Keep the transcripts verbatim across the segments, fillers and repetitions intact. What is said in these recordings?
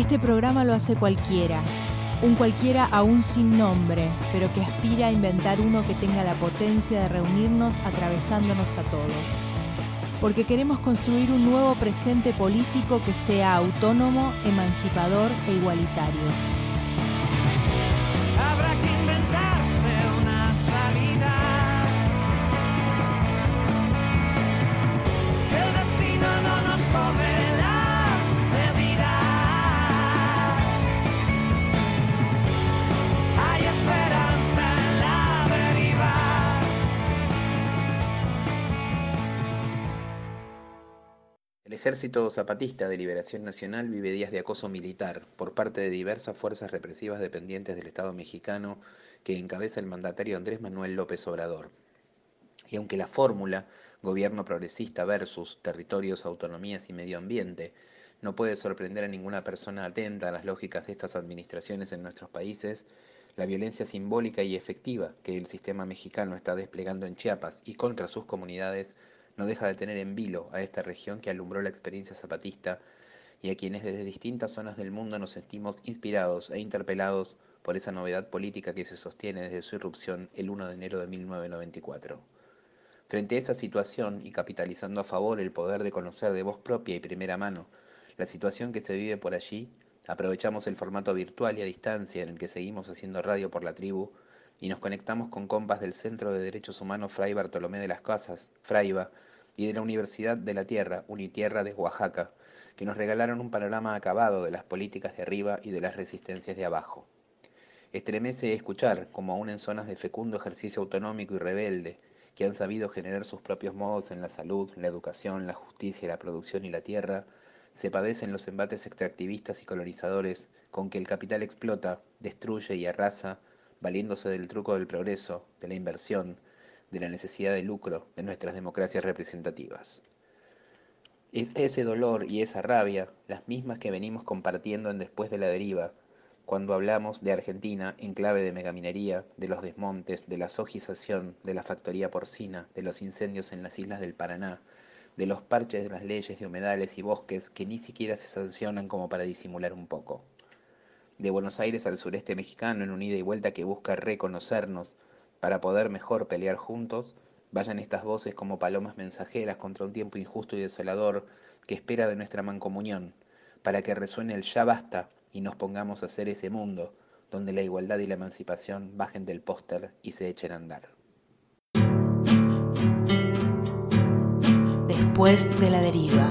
Este programa lo hace cualquiera, un cualquiera aún sin nombre, pero que aspira a inventar uno que tenga la potencia de reunirnos atravesándonos a todos. Porque queremos construir un nuevo presente político que sea autónomo, emancipador e igualitario. Habrá que inventarse una salida, que el destino no nos tome las medidas. Hay esperanza en la deriva. El Ejército Zapatista de Liberación Nacional vive días de acoso militar por parte de diversas fuerzas represivas dependientes del Estado mexicano que encabeza el mandatario Andrés Manuel López Obrador. Y aunque la fórmula gobierno progresista versus territorios, autonomías y medio ambiente no puede sorprender a ninguna persona atenta a las lógicas de estas administraciones en nuestros países, la violencia simbólica y efectiva que el sistema mexicano está desplegando en Chiapas y contra sus comunidades no deja de tener en vilo a esta región que alumbró la experiencia zapatista y a quienes desde distintas zonas del mundo nos sentimos inspirados e interpelados por esa novedad política que se sostiene desde su irrupción el uno de enero de mil novecientos noventa y cuatro. Frente a esa situación y capitalizando a favor el poder de conocer de voz propia y primera mano la situación que se vive por allí, aprovechamos el formato virtual y a distancia en el que seguimos haciendo radio por la tribu y nos conectamos con compas del Centro de Derechos Humanos Fray Bartolomé de las Casas, Fraiba, y de la Universidad de la Tierra, Unitierra de Oaxaca, que nos regalaron un panorama acabado de las políticas de arriba y de las resistencias de abajo. Estremece escuchar como aún en zonas de fecundo ejercicio autonómico y rebelde, que han sabido generar sus propios modos en la salud, la educación, la justicia, la producción y la tierra, se padecen los embates extractivistas y colonizadores con que el capital explota, destruye y arrasa, valiéndose del truco del progreso, de la inversión, de la necesidad de lucro de nuestras democracias representativas. Es ese dolor y esa rabia las mismas que venimos compartiendo en Después de la Deriva, cuando hablamos de Argentina en clave de megaminería, de los desmontes, de la sojización, de la factoría porcina, de los incendios en las islas del Paraná, de los parches de las leyes de humedales y bosques que ni siquiera se sancionan como para disimular un poco. De Buenos Aires al sureste mexicano en un ida y vuelta que busca reconocernos para poder mejor pelear juntos, vayan estas voces como palomas mensajeras contra un tiempo injusto y desolador que espera de nuestra mancomunión, para que resuene el ya basta y nos pongamos a hacer ese mundo donde la igualdad y la emancipación bajen del póster y se echen a andar. Después de la Deriva.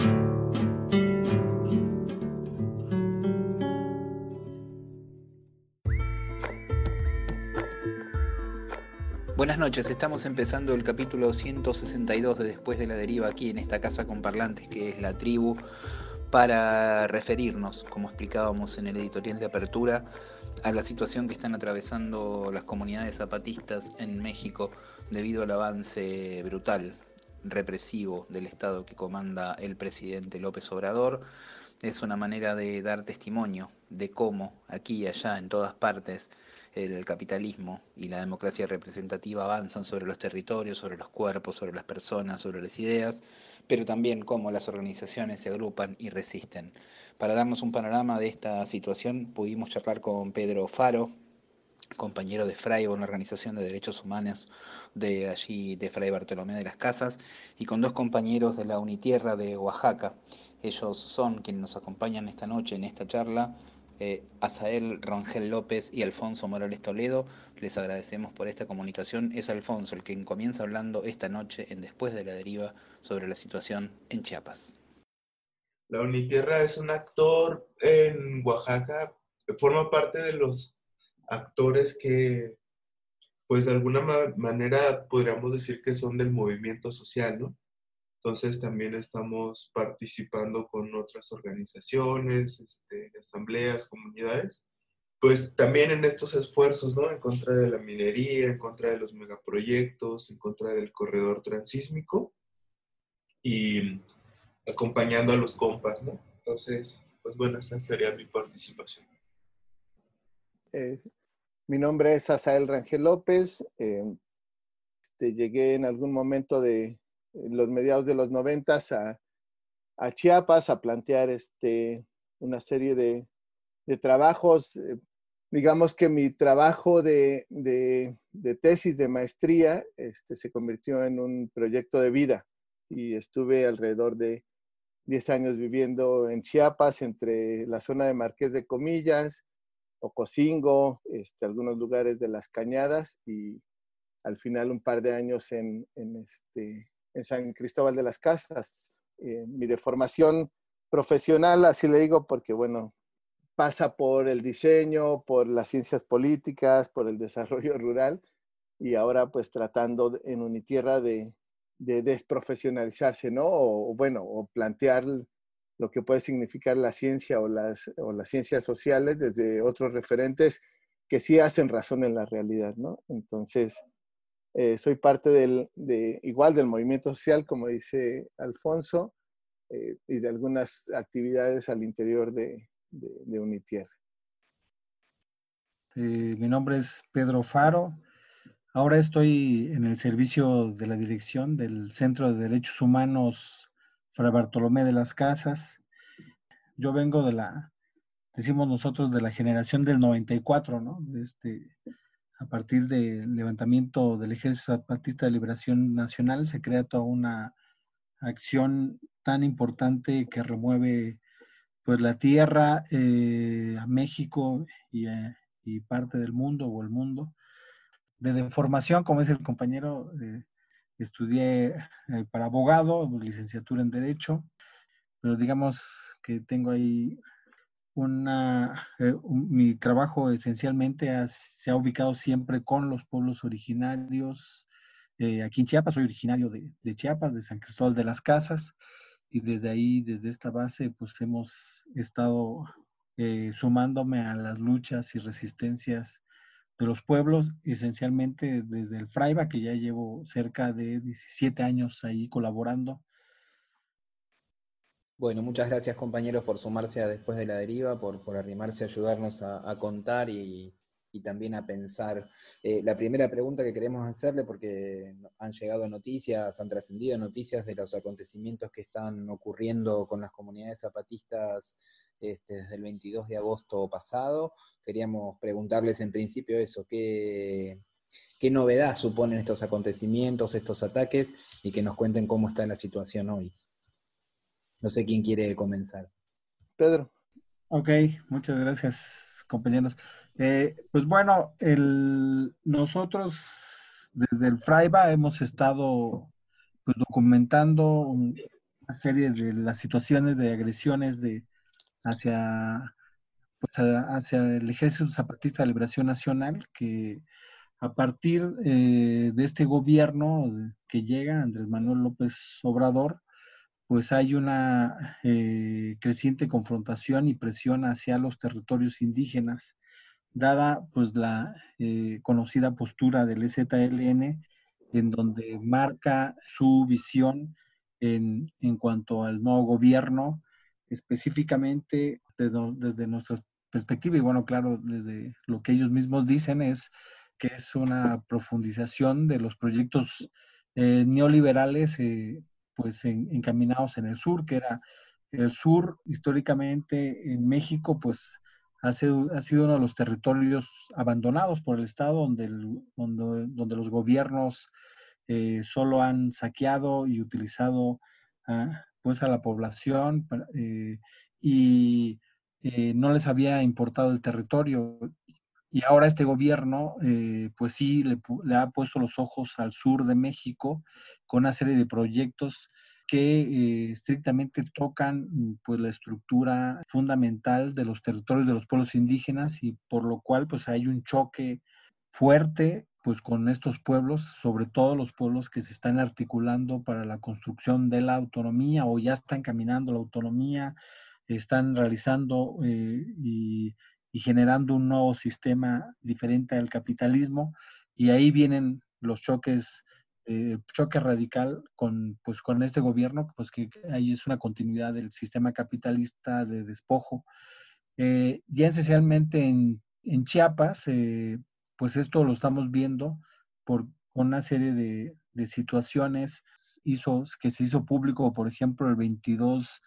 Buenas noches, estamos empezando el capítulo ciento sesenta y dos de Después de la Deriva aquí en esta casa con parlantes que es la tribu, para referirnos, como explicábamos en el editorial de apertura, a la situación que están atravesando las comunidades zapatistas en México debido al avance brutal, represivo del Estado que comanda el presidente López Obrador. Es una manera de dar testimonio de cómo aquí y allá, en todas partes, el capitalismo y la democracia representativa avanzan sobre los territorios, sobre los cuerpos, sobre las personas, sobre las ideas, pero también cómo las organizaciones se agrupan y resisten. Para darnos un panorama de esta situación pudimos charlar con Pedro Faro, compañero de Fraiba, una organización de derechos humanos de allí, de Fray Bartolomé de las Casas, y con dos compañeros de la Unitierra de Oaxaca. Ellos son quienes nos acompañan esta noche en esta charla, eh, Asael Rangel López y Alfonso Morales Toledo. Les agradecemos por esta comunicación. Es Alfonso el que comienza hablando esta noche en Después de la Deriva sobre la situación en Chiapas. La Unitierra es un actor en Oaxaca, forma parte de los actores que, pues de alguna ma- manera podríamos decir que son del movimiento social, ¿no? Entonces también estamos participando con otras organizaciones, este, asambleas, comunidades, pues también en estos esfuerzos, ¿no? En contra de la minería, en contra de los megaproyectos, en contra del corredor transísmico y acompañando a los compas, ¿no? Entonces, pues bueno, esa sería mi participación. Eh, mi nombre es Asael Rangel López. Eh, este, llegué en algún momento de los mediados de los noventas a, a Chiapas a plantear este, una serie de, de trabajos. Eh, digamos que mi trabajo de, de, de tesis, de maestría, este, se convirtió en un proyecto de vida y estuve alrededor de diez años viviendo en Chiapas, entre la zona de Marqués de Comillas, Ocosingo, este, algunos lugares de Las Cañadas y al final un par de años en, en, este, en San Cristóbal de las Casas. Eh, mi deformación profesional, así le digo, porque bueno, pasa por el diseño, por las ciencias políticas, por el desarrollo rural y ahora pues tratando en Unitierra de, de desprofesionalizarse, ¿no? O, o bueno, o plantear lo que puede significar la ciencia o las, o las ciencias sociales desde otros referentes que sí hacen razón en la realidad, ¿no? Entonces, eh, soy parte del, de, igual del movimiento social, como dice Alfonso, eh, y de algunas actividades al interior de, de, de Unitierra. Eh, mi nombre es Pedro Faro. Ahora estoy en el servicio de la dirección del Centro de Derechos Humanos Fray Bartolomé de las Casas. Yo vengo de la, decimos nosotros, de la generación del noventa y cuatro, ¿no? De este, a partir del levantamiento del Ejército Zapatista de Liberación Nacional se crea toda una acción tan importante que remueve pues la tierra eh, a México y, eh, y parte del mundo o el mundo. De formación, como dice el compañero, eh, estudié eh, para abogado, licenciatura en Derecho, pero digamos que tengo ahí una, eh, un, mi trabajo esencialmente ha, se ha ubicado siempre con los pueblos originarios. Eh, aquí en Chiapas, soy originario de, de Chiapas, de San Cristóbal de las Casas, y desde ahí, desde esta base, pues hemos estado eh, sumándome a las luchas y resistencias de los pueblos, esencialmente desde el Fraiba, que ya llevo cerca de diecisiete años ahí colaborando. Bueno, muchas gracias compañeros por sumarse a Después de la Deriva, por, por arrimarse a ayudarnos a, a contar y, y también a pensar. Eh, la primera pregunta que queremos hacerle, porque han llegado noticias, han trascendido noticias de los acontecimientos que están ocurriendo con las comunidades zapatistas este, desde el veintidós de agosto pasado. Queríamos preguntarles en principio eso, ¿qué, qué novedad suponen estos acontecimientos, estos ataques, y que nos cuenten cómo está la situación hoy? No sé quién quiere comenzar. Pedro. Ok, muchas gracias, compañeros. Eh, pues bueno, el, nosotros desde el Fraiba hemos estado pues, documentando una serie de las situaciones de agresiones de, hacia, pues, a, hacia el Ejército Zapatista de Liberación Nacional, que a partir eh, de este gobierno que llega, Andrés Manuel López Obrador, pues hay una eh, creciente confrontación y presión hacia los territorios indígenas, dada pues la eh, conocida postura del E Z L N, en donde marca su visión en, en cuanto al nuevo gobierno, específicamente desde, desde nuestra perspectiva, y bueno, claro, desde lo que ellos mismos dicen es que es una profundización de los proyectos eh, neoliberales eh, pues en, encaminados en el sur, que era el sur históricamente en México, pues ha sido, ha sido uno de los territorios abandonados por el Estado, donde, el, donde, donde los gobiernos eh, solo han saqueado y utilizado a, pues a la población eh, y eh, no les había importado el territorio. Y ahora este gobierno, eh, pues sí, le, le, ha puesto los ojos al sur de México con una serie de proyectos que eh, estrictamente tocan pues, la estructura fundamental de los territorios de los pueblos indígenas y por lo cual pues hay un choque fuerte pues con estos pueblos, sobre todo los pueblos que se están articulando para la construcción de la autonomía o ya están caminando la autonomía, están realizando eh, y y generando un nuevo sistema diferente al capitalismo, y ahí vienen los choques, eh, choque radical con, pues, con este gobierno, pues que ahí es una continuidad del sistema capitalista de despojo. Eh, ya esencialmente en, en Chiapas, eh, pues esto lo estamos viendo por una serie de, de situaciones hizo, que se hizo público, por ejemplo, el veintidós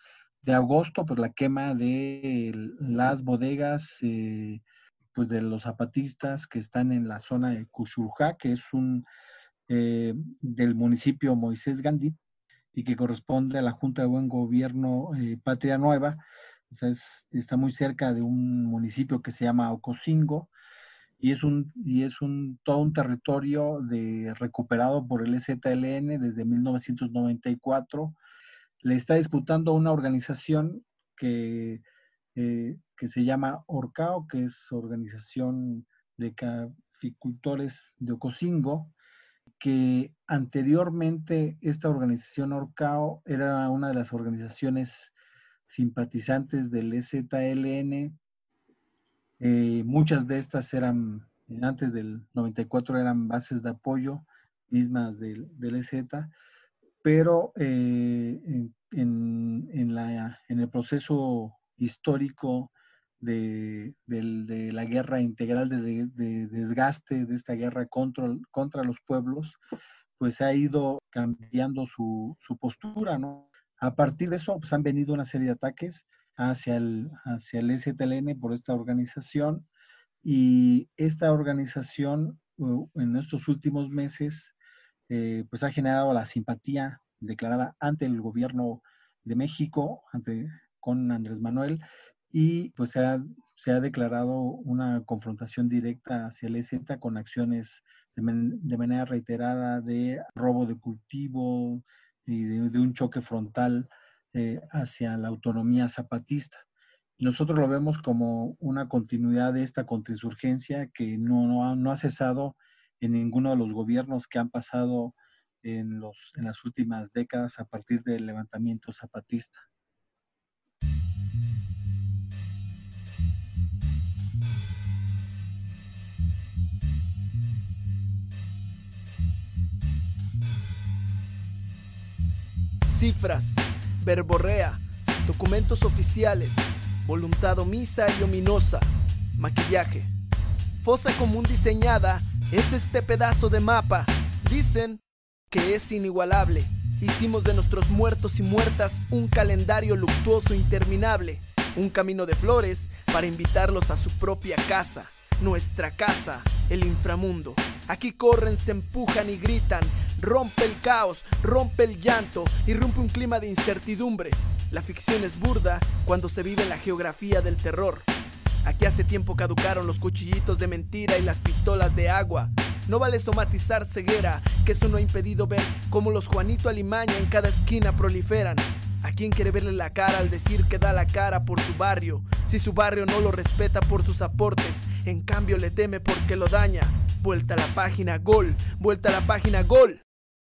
de agosto, pues la quema de las bodegas eh, pues de los zapatistas que están en la zona de Cuxurjá, que es un eh, del municipio Moisés Gandhi y que corresponde a la Junta de Buen Gobierno eh, Patria Nueva. O sea, es, está muy cerca de un municipio que se llama Ocosingo y es un y es un todo un territorio de, recuperado por el E Z L N desde mil novecientos noventa y cuatro. Le está disputando una organización que, eh, que se llama Orcao, que es Organización de Caficultores de Ocosingo, que anteriormente esta organización Orcao era una de las organizaciones simpatizantes del E Z L N. Eh, muchas de estas eran, antes del noventa y cuatro, eran bases de apoyo mismas del, del E Z, pero eh, en, en, en, la, en el proceso histórico de, de, de la guerra integral, de, de, de desgaste de esta guerra contra, contra los pueblos, pues ha ido cambiando su, su postura, ¿no? A partir de eso, pues han venido una serie de ataques hacia el, hacia el E Z L N por esta organización, y esta organización uh, en estos últimos meses eh, pues ha generado la simpatía declarada ante el gobierno de México, ante, con Andrés Manuel, y pues se ha, se ha declarado una confrontación directa hacia el E Z con acciones de, man, de manera reiterada de robo de cultivo y de, de un choque frontal eh, hacia la autonomía zapatista. Nosotros lo vemos como una continuidad de esta contrainsurgencia que no, no, ha, no ha cesado en ninguno de los gobiernos que han pasado en, los, en las últimas décadas a partir del levantamiento zapatista. Cifras, verborrea, documentos oficiales, voluntad omisa y ominosa, maquillaje. Fosa común diseñada es este pedazo de mapa. Dicen que es inigualable. Hicimos de nuestros muertos y muertas un calendario luctuoso interminable, un camino de flores para invitarlos a su propia casa, nuestra casa, el inframundo. Aquí corren, se empujan y gritan. Rompe el caos, rompe el llanto, irrumpe un clima de incertidumbre. La ficción es burda cuando se vive la geografía del terror. Aquí hace tiempo caducaron los cuchillitos de mentira y las pistolas de agua. No vale somatizar ceguera, que eso no ha impedido ver cómo los Juanito Alimaña en cada esquina proliferan. ¿A quién quiere verle la cara al decir que da la cara por su barrio? Si su barrio no lo respeta por sus aportes, en cambio le teme porque lo daña. Vuelta a la página, gol, vuelta a la página, gol.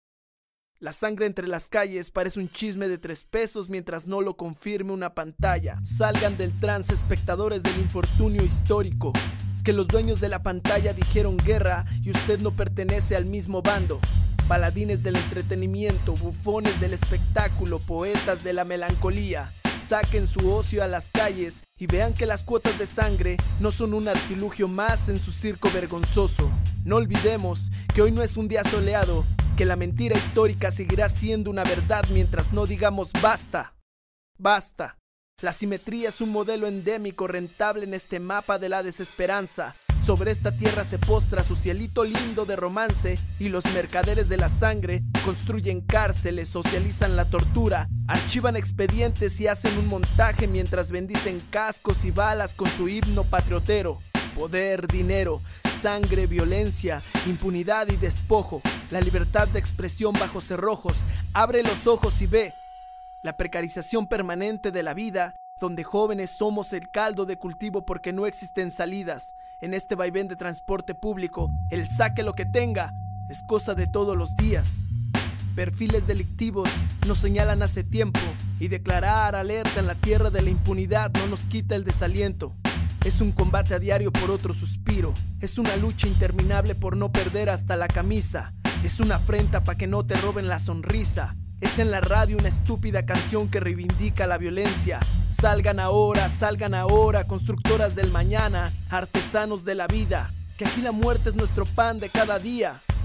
La sangre entre las calles parece un chisme de tres pesos mientras no lo confirme una pantalla. Salgan del trance, espectadores del infortunio histórico. Que los dueños de la pantalla dijeron guerra y usted no pertenece al mismo bando. Paladines del entretenimiento, bufones del espectáculo, poetas de la melancolía. Saquen su ocio a las calles y vean que las cuotas de sangre no son un artilugio más en su circo vergonzoso. No olvidemos que hoy no es un día soleado, que la mentira histórica seguirá siendo una verdad mientras no digamos basta. Basta. La simetría es un modelo endémico rentable en este mapa de la desesperanza. Sobre esta tierra se postra su cielito lindo de romance y los mercaderes de la sangre construyen cárceles, socializan la tortura, archivan expedientes y hacen un montaje mientras bendicen cascos y balas con su himno patriotero. Poder, dinero, sangre, violencia, impunidad y despojo. La libertad de expresión bajo cerrojos. Abre los ojos y ve. La precarización permanente de la vida, donde jóvenes somos el caldo de cultivo porque no existen salidas. En este vaivén de transporte público, el saque lo que tenga es cosa de todos los días. Perfiles delictivos nos señalan hace tiempo y declarar alerta en la tierra de la impunidad no nos quita el desaliento. Es un combate a diario por otro suspiro, es una lucha interminable por no perder hasta la camisa, es una afrenta para que no te roben la sonrisa. Es en la radio una estúpida canción que reivindica la violencia. Salgan ahora, salgan ahora, constructoras del mañana, artesanos de la vida, que aquí la muerte es nuestro pan de cada día.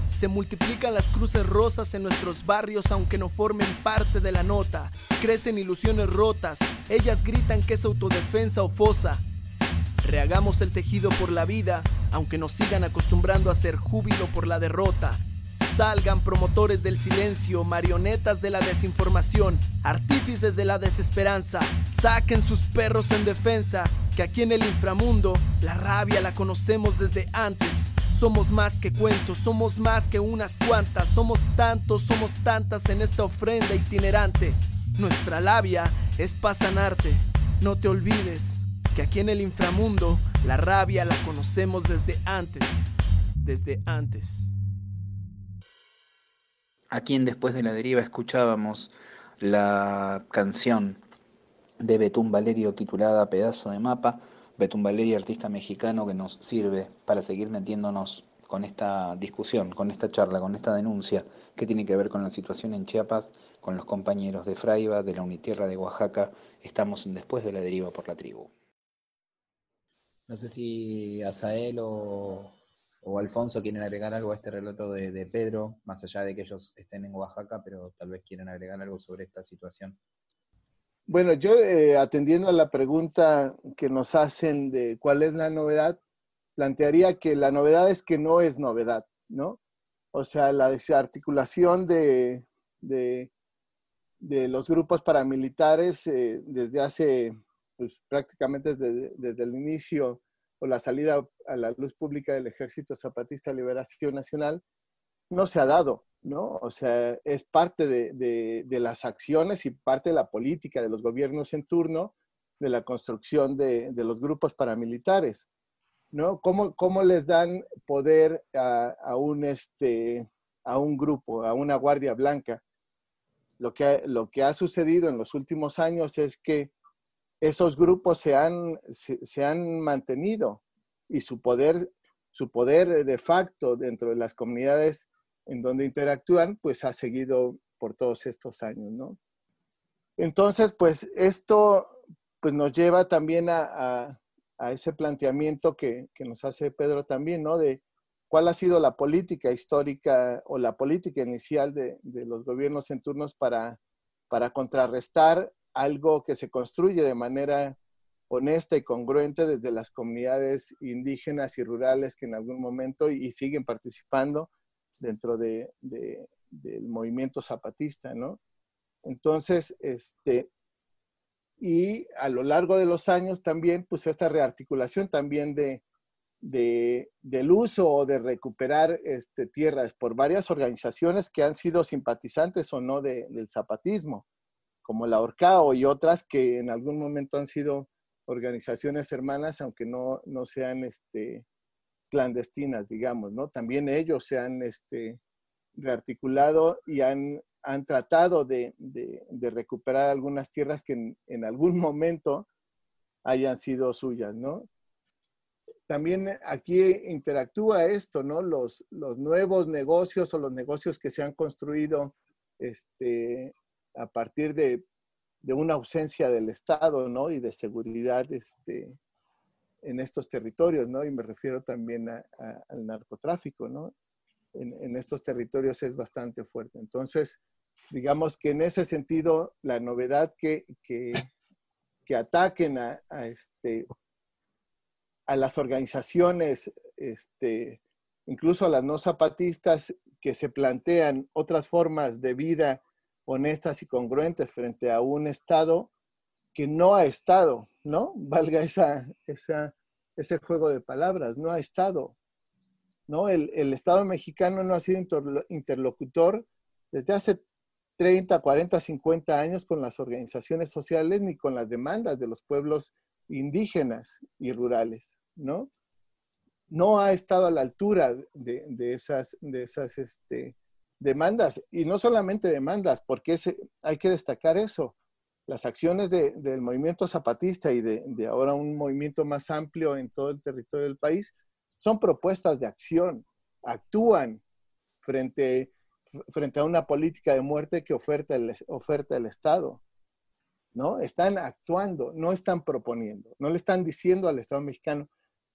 Se multiplican las cruces rosas en nuestros barrios aunque no formen parte de la nota. Crecen ilusiones rotas, ellas gritan que es autodefensa o fosa. Rehagamos el tejido por la vida, aunque nos sigan acostumbrando a hacer júbilo por la derrota. Salgan promotores del silencio, marionetas de la desinformación, artífices de la desesperanza. Saquen sus perros en defensa, que aquí en el inframundo la rabia la conocemos desde antes. Somos más que cuentos, somos más que unas cuantas. Somos tantos, somos tantas en esta ofrenda itinerante. Nuestra labia es pa' sanarte. No te olvides que aquí en el inframundo la rabia la conocemos desde antes. Desde antes. Aquí en Después de la Deriva escuchábamos la canción de Betún Valerio titulada Pedazo de Mapa. Betún Valerio, artista mexicano que nos sirve para seguir metiéndonos con esta discusión, con esta charla, con esta denuncia que tiene que ver con la situación en Chiapas, con los compañeros de Fraiba, de la Unitierra de Oaxaca. Estamos en Después de la Deriva por la Tribu. No sé si Azael o... o Alfonso quieren agregar algo a este relato de, de Pedro, más allá de que ellos estén en Oaxaca, pero tal vez quieren agregar algo sobre esta situación. Bueno, yo eh, atendiendo a la pregunta que nos hacen de cuál es la novedad, plantearía que la novedad es que no es novedad, ¿no? O sea, la desarticulación de, de, de los grupos paramilitares eh, desde hace, pues prácticamente desde, desde el inicio o la salida a la luz pública del Ejército Zapatista de Liberación Nacional, no se ha dado, ¿no? O sea, es parte de, de, de las acciones y parte de la política de los gobiernos en turno de la construcción de, de los grupos paramilitares, ¿no? ¿Cómo, cómo les dan poder a, a, un, este, a un grupo, a una Guardia Blanca? Lo que, lo que ha sucedido en los últimos años es que esos grupos se han, se, se han mantenido y su poder, su poder de facto dentro de las comunidades en donde interactúan, pues ha seguido por todos estos años, ¿no? Entonces, pues esto pues, nos lleva también a, a, a ese planteamiento que, que nos hace Pedro también, ¿no? De cuál ha sido la política histórica o la política inicial de, de los gobiernos en turnos para, para contrarrestar algo que se construye de manera honesta y congruente desde las comunidades indígenas y rurales que en algún momento y, y siguen participando dentro de, de, del movimiento zapatista, ¿no? Entonces, este, y a lo largo de los años también, pues esta rearticulación también de, de, del uso o de recuperar este, tierras por varias organizaciones que han sido simpatizantes o no de, del zapatismo, como la Orcao y otras que en algún momento han sido organizaciones hermanas, aunque no, no sean este, clandestinas, digamos, ¿no? También ellos se han este, rearticulado y han, han tratado de, de, de recuperar algunas tierras que en, en algún momento hayan sido suyas, ¿no? También aquí interactúa esto, ¿no? Los, los nuevos negocios o los negocios que se han construido este, a partir de, de una ausencia del Estado, ¿no? Y de seguridad este, en estos territorios, ¿no? Y me refiero también a, a, al narcotráfico, ¿no? En, en estos territorios es bastante fuerte. Entonces, digamos que en ese sentido, la novedad que, que, que ataquen a, a, este, a las organizaciones, este, incluso a las no zapatistas, que se plantean otras formas de vida honestas y congruentes frente a un Estado que no ha estado, ¿no? Valga esa, esa, ese juego de palabras, no ha estado, ¿no? El, el Estado mexicano no ha sido interlocutor desde hace treinta, cuarenta, cincuenta años con las organizaciones sociales ni con las demandas de los pueblos indígenas y rurales, ¿no? No ha estado a la altura de, de esas, de esas este, demandas, y no solamente demandas, porque es, hay que destacar eso. Las acciones de, del movimiento zapatista y de, de ahora un movimiento más amplio en todo el territorio del país son propuestas de acción, actúan frente, frente a una política de muerte que oferta el, oferta el Estado, ¿no? Están actuando, no están proponiendo, no le están diciendo al Estado mexicano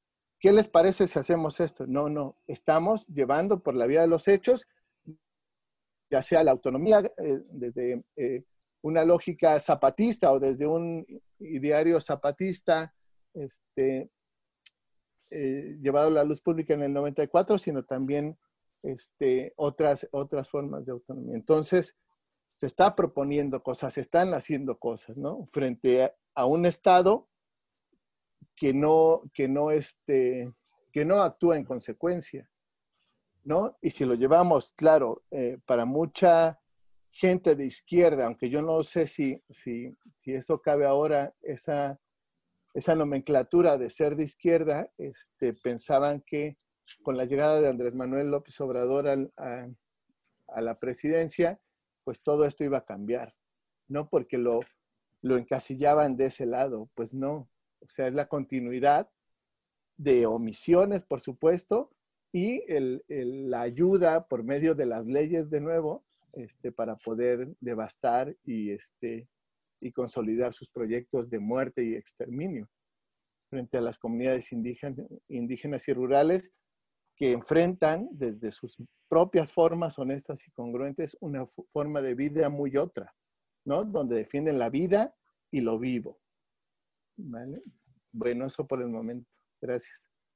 ¿qué les parece si hacemos esto? No, no, estamos llevando por la vía de los hechos, ya sea la autonomía eh, desde eh, una lógica zapatista o desde un ideario zapatista este, eh, llevado a la luz pública en el noventa y cuatro, sino también este, otras, otras formas de autonomía. Entonces, se está proponiendo cosas, se están haciendo cosas, ¿no? Frente a, a un Estado que no, que, no este, que no actúa en consecuencia, ¿no? Y si lo llevamos, claro, eh, para mucha gente de izquierda, aunque yo no sé si, si, si eso cabe ahora, esa, esa nomenclatura de ser de izquierda, este, pensaban que con la llegada de Andrés Manuel López Obrador al, a, a la presidencia, pues todo esto iba a cambiar, ¿no? Porque lo, lo encasillaban de ese lado, pues no. O sea, es la continuidad de omisiones, por supuesto, y el, el, la ayuda por medio de las leyes de nuevo este, para poder devastar y, este, y consolidar sus proyectos de muerte y exterminio frente a las comunidades indígenas, indígenas y rurales que enfrentan desde sus propias formas honestas y congruentes una forma de vida muy otra, ¿no? Donde defienden la vida y lo vivo. ¿Vale? Bueno, eso por el momento. Gracias.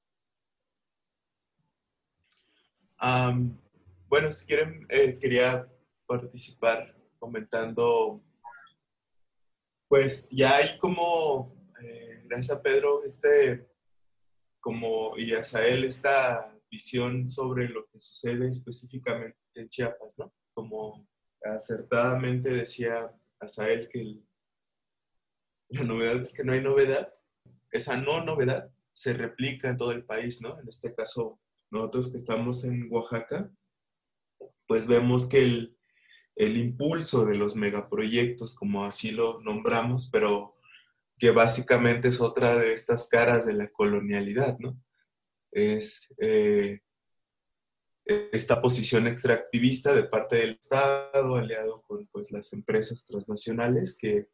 Um, bueno, si quieren, eh, quería participar comentando, pues ya hay como, eh, gracias a Pedro, este, como, y a Asael, esta visión sobre lo que sucede específicamente en Chiapas, ¿no? Como acertadamente decía Asael que el, la novedad es que no hay novedad, esa no novedad se replica en todo el país, ¿no? En este caso, nosotros que estamos en Oaxaca, pues vemos que el, el impulso de los megaproyectos, como así lo nombramos, pero que básicamente es otra de estas caras de la colonialidad, ¿no? Es eh, esta posición extractivista de parte del Estado, aliado con pues, las empresas transnacionales que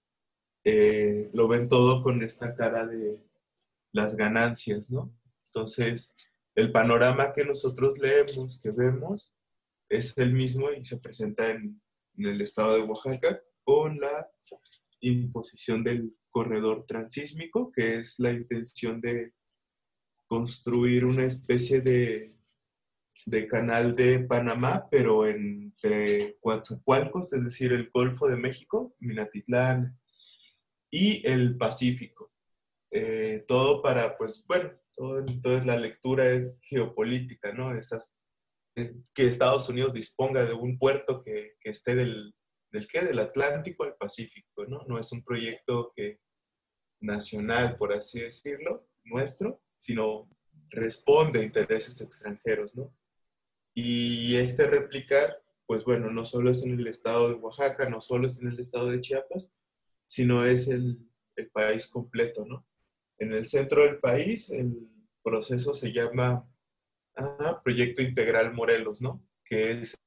eh, lo ven todo con esta cara de las ganancias, ¿no? Entonces, el panorama que nosotros leemos, que vemos, es el mismo y se presenta en, en el estado de Oaxaca con la imposición del corredor transísmico, que es la intención de construir una especie de, de canal de Panamá, pero entre Coatzacoalcos, es decir, el Golfo de México, Minatitlán, y el Pacífico. Eh, todo para, pues, bueno, todo, entonces la lectura es geopolítica, ¿no? Esas, es que Estados Unidos disponga de un puerto que, que esté del, del, ¿qué? Del Atlántico al Pacífico, ¿no? No es un proyecto que, nacional, por así decirlo, nuestro, sino responde a intereses extranjeros, ¿no? Y este replicar, pues bueno, no solo es en el estado de Oaxaca, no solo es en el estado de Chiapas, sino es el, el país completo, ¿no? En el centro del país, el proceso se llama ah, Proyecto Integral Morelos, ¿no? Que es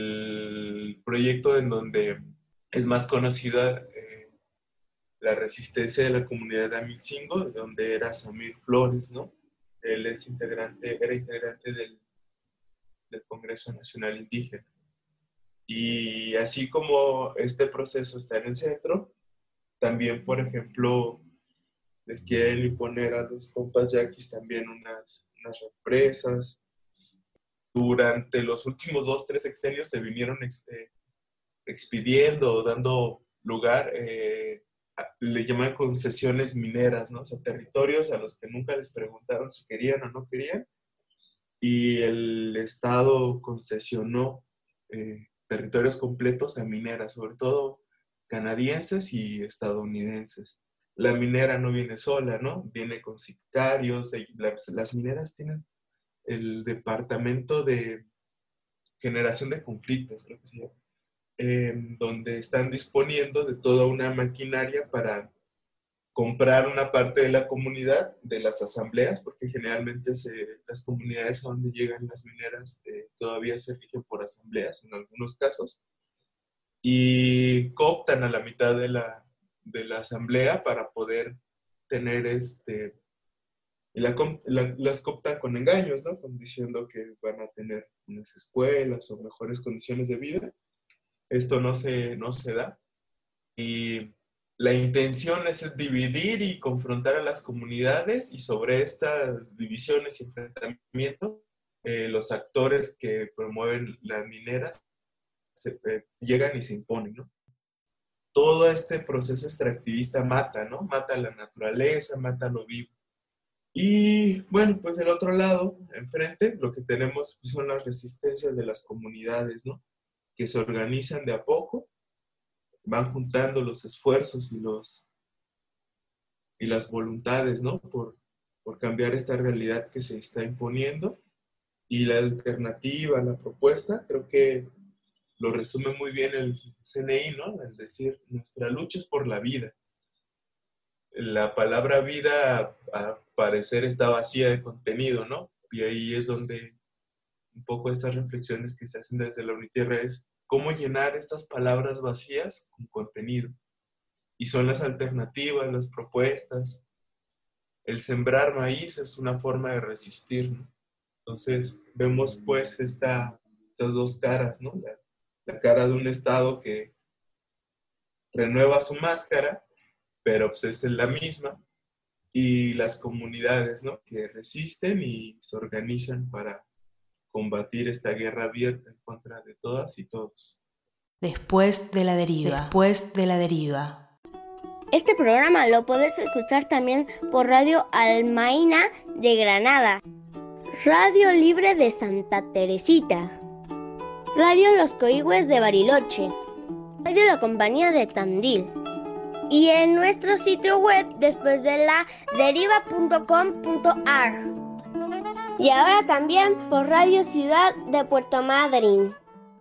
el proyecto en donde es más conocida eh, la resistencia de la comunidad de Amilcingo, de donde era Samir Flores, ¿no? Él es integrante, era integrante del, del Congreso Nacional Indígena. Y así como este proceso está en el centro, también, por ejemplo, les quieren imponer a los compas yaquis también unas, unas represas. Durante los últimos dos, tres sexenios se vinieron ex, eh, expidiendo, dando lugar, eh, a, le llaman concesiones mineras, ¿no? O sea, territorios a los que nunca les preguntaron si querían o no querían. Y el Estado concesionó eh, territorios completos a mineras, sobre todo canadienses y estadounidenses. La minera no viene sola, ¿no? Viene con sicarios. Las, las mineras tienen el departamento de generación de conflictos, creo que se llama, eh, donde están disponiendo de toda una maquinaria para comprar una parte de la comunidad, de las asambleas, porque generalmente se, las comunidades a donde llegan las mineras eh, todavía se rigen por asambleas en algunos casos, y cooptan a la mitad de la, de la asamblea para poder tener este, y la, la, las cooptan con engaños, ¿no? Con diciendo que van a tener unas escuelas o mejores condiciones de vida. Esto no se, no se da. Y la intención es dividir y confrontar a las comunidades, y sobre estas divisiones y enfrentamientos, eh, los actores que promueven las mineras se, eh, llegan y se imponen, ¿no? Todo este proceso extractivista mata, ¿no? Mata a la naturaleza, mata a lo vivo. Y bueno, pues del otro lado, enfrente, lo que tenemos son las resistencias de las comunidades, ¿no? Que se organizan de a poco, van juntando los esfuerzos y, los, y las voluntades, ¿no? Por, por cambiar esta realidad que se está imponiendo. Y la alternativa, la propuesta, creo que lo resume muy bien el C N I, ¿no? Es decir, nuestra lucha es por la vida. La palabra vida, a parecer, está vacía de contenido, ¿no? Y ahí es donde un poco estas reflexiones que se hacen desde la Unitierra es cómo llenar estas palabras vacías con contenido. Y son las alternativas, las propuestas. El sembrar maíz es una forma de resistir, ¿no? Entonces, vemos pues esta, estas dos caras, ¿no? La, la cara de un Estado que renueva su máscara, pero pues es la misma, y las comunidades, ¿no? Que resisten y se organizan para combatir esta guerra abierta en contra de todas y todos. Después de la deriva, después de la deriva. Este programa lo puedes escuchar también por Radio Almaina de Granada, Radio Libre de Santa Teresita, Radio Los Coigües de Bariloche, Radio La Compañía de Tandil, y en nuestro sitio web después de la deriva punto com punto a r. Y ahora también por Radio Ciudad de Puerto Madryn.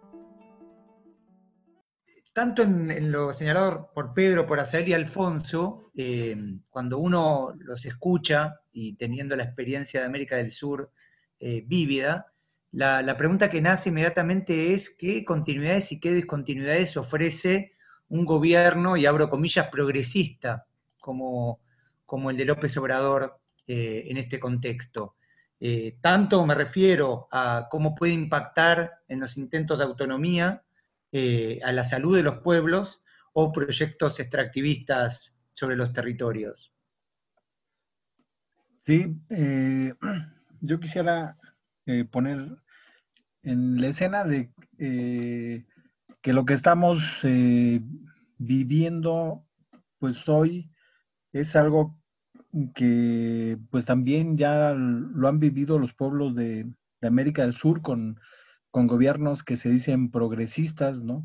Tanto en, en lo señalado por Pedro, por Azael y Alfonso, eh, cuando uno los escucha y teniendo la experiencia de América del Sur eh, vívida, la, la pregunta que nace inmediatamente es qué continuidades y qué discontinuidades ofrece un gobierno, y abro comillas, progresista, como, como el de López Obrador eh, en este contexto. Eh, tanto me refiero a cómo puede impactar en los intentos de autonomía, eh, a la salud de los pueblos, o proyectos extractivistas sobre los territorios. Sí, eh, yo quisiera eh, poner en la escena de eh, que lo que estamos eh, viviendo pues hoy es algo que pues también ya lo han vivido los pueblos de, de América del Sur con, con gobiernos que se dicen progresistas, ¿no?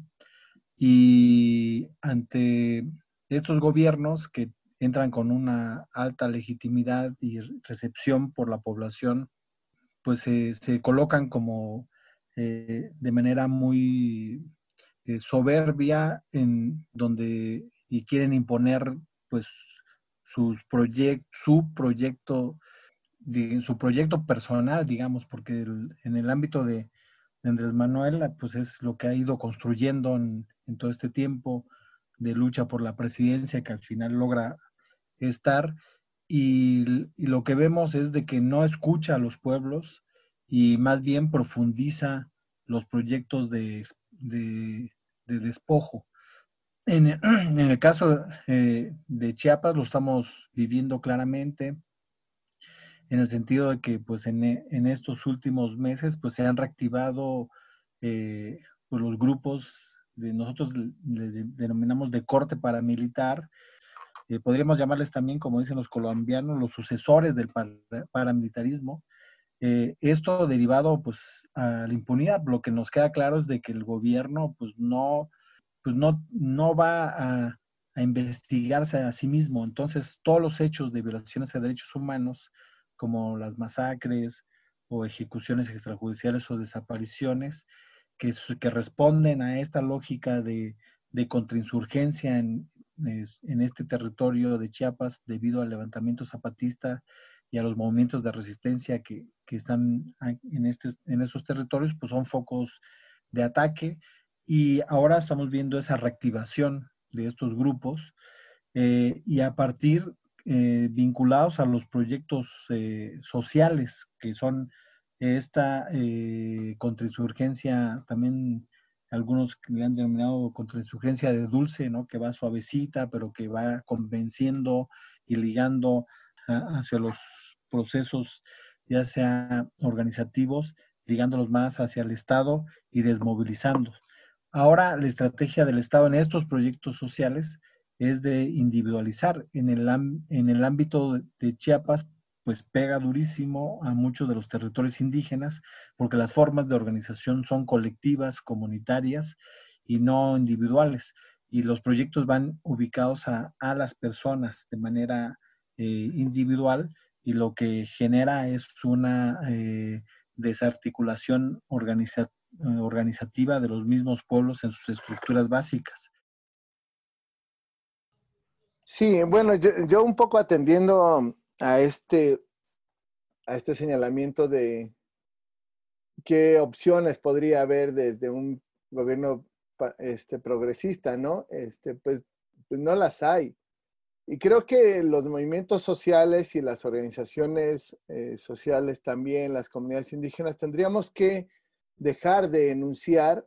Y ante estos gobiernos que entran con una alta legitimidad y recepción por la población, pues se, se colocan como eh, de manera muy eh, soberbia en donde y quieren imponer pues sus proyectos, su proyecto, de, su proyecto personal, digamos, porque el, en el ámbito de, de Andrés Manuel, pues es lo que ha ido construyendo en, en todo este tiempo de lucha por la presidencia, que al final logra estar, y, y lo que vemos es de que no escucha a los pueblos y más bien profundiza los proyectos de, de, de despojo. En, en el caso eh, de Chiapas lo estamos viviendo claramente, en el sentido de que pues en, en estos últimos meses pues se han reactivado eh, pues, los grupos, de, nosotros les denominamos de corte paramilitar, eh, podríamos llamarles también, como dicen los colombianos, los sucesores del par, paramilitarismo. Eh, esto derivado pues a la impunidad. Lo que nos queda claro es de que el gobierno pues no, pues, no, no va a, a investigarse a sí mismo. Entonces todos los hechos de violaciones a derechos humanos, como las masacres o ejecuciones extrajudiciales o desapariciones, que, que responden a esta lógica de, de contrainsurgencia en, en este territorio de Chiapas debido al levantamiento zapatista y a los movimientos de resistencia que, que están en, este, en esos territorios, pues son focos de ataque. Y ahora estamos viendo esa reactivación de estos grupos, eh, y a partir eh, vinculados a los proyectos eh, sociales, que son esta eh, contrainsurgencia, también algunos le han denominado contrainsurgencia de dulce, ¿no? Que va suavecita, pero que va convenciendo y ligando a, hacia los procesos, ya sea organizativos, ligándolos más hacia el Estado y desmovilizando. Ahora, la estrategia del Estado en estos proyectos sociales es de individualizar. En el, en el ámbito de, de Chiapas, pues pega durísimo a muchos de los territorios indígenas, porque las formas de organización son colectivas, comunitarias y no individuales. Y los proyectos van ubicados a, a las personas de manera eh, individual, y lo que genera es una eh, desarticulación organiza, eh, organizativa de los mismos pueblos en sus estructuras básicas. Sí, bueno, yo, yo un poco atendiendo a este, a este señalamiento de qué opciones podría haber desde un gobierno este, progresista, ¿no? Este, pues, pues no las hay. Y creo que los movimientos sociales y las organizaciones eh, sociales también, las comunidades indígenas, tendríamos que dejar de enunciar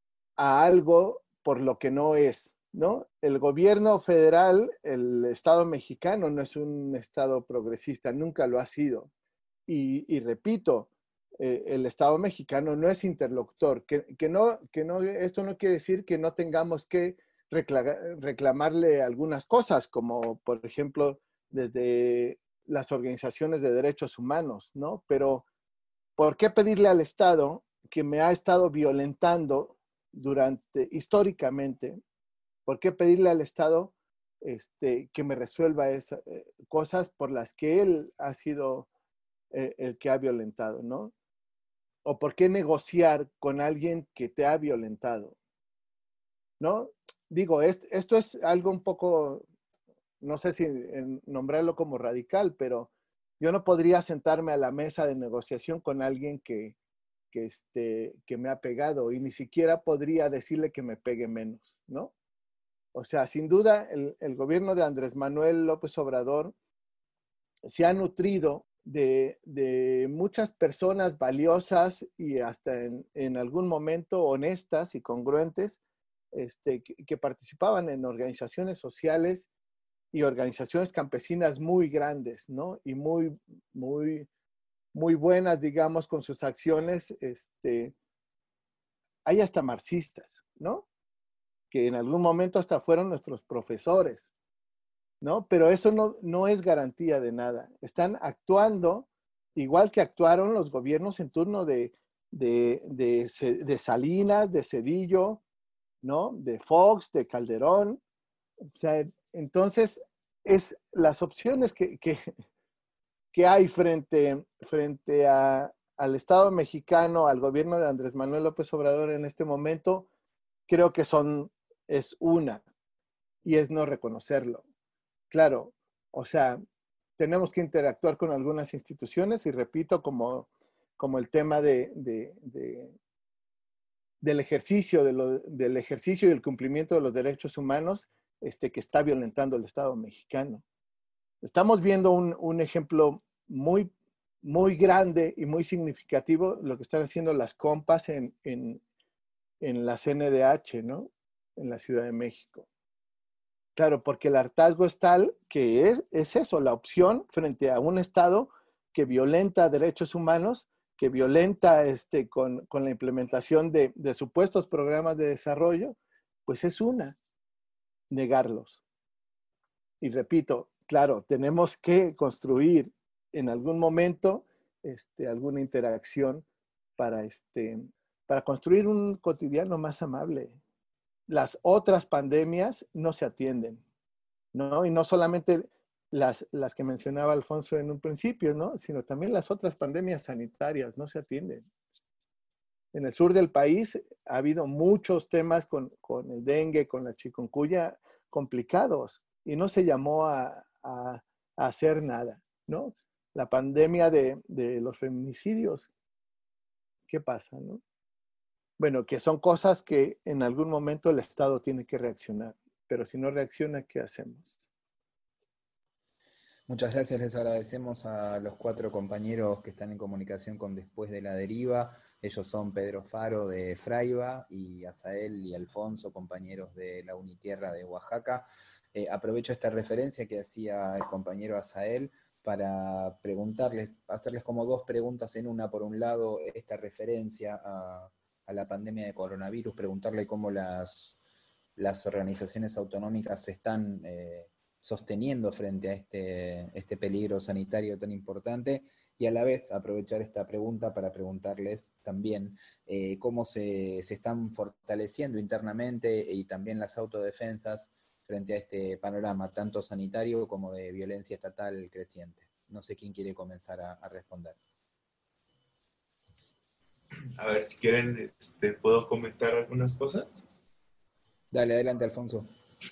a algo por lo que no es, ¿no? El gobierno federal, el Estado mexicano, no es un Estado progresista, nunca lo ha sido. Y, y repito, eh, el Estado mexicano no es interlocutor, que, que no, que no, esto no quiere decir que no tengamos que reclamarle algunas cosas, como por ejemplo desde las organizaciones de derechos humanos, ¿no? Pero ¿por qué pedirle al Estado, que me ha estado violentando durante, históricamente, por qué pedirle al Estado este, que me resuelva esas eh, cosas por las que él ha sido eh, el que ha violentado, ¿no? ¿O por qué negociar con alguien que te ha violentado? ¿No? Digo, es, esto es algo un poco, no sé si nombrarlo como radical, pero yo no podría sentarme a la mesa de negociación con alguien que, que, este, que me ha pegado, y ni siquiera podría decirle que me pegue menos, ¿no? O sea, sin duda, el, el gobierno de Andrés Manuel López Obrador se ha nutrido de, de muchas personas valiosas y hasta en, en algún momento honestas y congruentes, Este, que, que participaban en organizaciones sociales y organizaciones campesinas muy grandes, ¿no? Y muy, muy, muy buenas, digamos, con sus acciones. Este, hay hasta marxistas, ¿no? Que en algún momento hasta fueron nuestros profesores, ¿no? Pero eso no, no es garantía de nada. Están actuando igual que actuaron los gobiernos en turno de, de, de, de Salinas, de Zedillo, ¿no? De Fox, de Calderón. O sea, entonces, es las opciones que, que, que hay frente, frente a, al Estado mexicano, al gobierno de Andrés Manuel López Obrador en este momento, creo que son, es una, y es no reconocerlo. Claro, o sea, tenemos que interactuar con algunas instituciones, y repito, como, como el tema de, de, de del ejercicio, de lo, del ejercicio y el cumplimiento de los derechos humanos este, que está violentando el Estado mexicano. Estamos viendo un, un ejemplo muy, muy grande y muy significativo, lo que están haciendo las compas en, en, en la C N D H, ¿no? En la Ciudad de México. Claro, porque el hartazgo es tal que es, es eso, la opción frente a un Estado que violenta derechos humanos, que violenta este, con, con la implementación de, de supuestos programas de desarrollo, pues es una, negarlos. Y repito, claro, tenemos que construir en algún momento este, alguna interacción para, este, para construir un cotidiano más amable. Las otras pandemias no se atienden, ¿no? Y no solamente Las, las que mencionaba Alfonso en un principio, ¿no? Sino también las otras pandemias sanitarias no se atienden. En el sur del país ha habido muchos temas con, con el dengue, con la chikungunya, complicados, y no se llamó a, a, a hacer nada, ¿no? La pandemia de, de los feminicidios, ¿qué pasa, no? Bueno, que son cosas que en algún momento el Estado tiene que reaccionar, pero si no reacciona, ¿qué hacemos? Muchas gracias, les agradecemos a los cuatro compañeros que están en comunicación con Después de la Deriva. Ellos son Pedro Faro de Fraiba y Azael y Alfonso, compañeros de la Unitierra de Oaxaca. Eh, aprovecho esta referencia que hacía el compañero Azael para preguntarles, hacerles como dos preguntas en una. Por un lado, esta referencia a, a la pandemia de coronavirus, preguntarle cómo las, las organizaciones autonómicas se están eh, sosteniendo frente a este, este peligro sanitario tan importante, y a la vez aprovechar esta pregunta para preguntarles también eh, cómo se, se están fortaleciendo internamente y también las autodefensas frente a este panorama, tanto sanitario como de violencia estatal creciente. No sé quién quiere comenzar a, a responder. A ver, si quieren, este, ¿puedo comentar algunas cosas? Dale, adelante, Alfonso.